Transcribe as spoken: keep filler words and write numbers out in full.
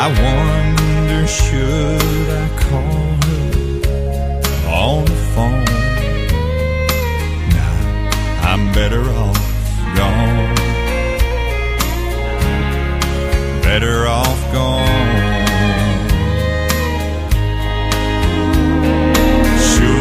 I wonder, should I call her on the phone? Nah, I'm better off gone. Better off gone.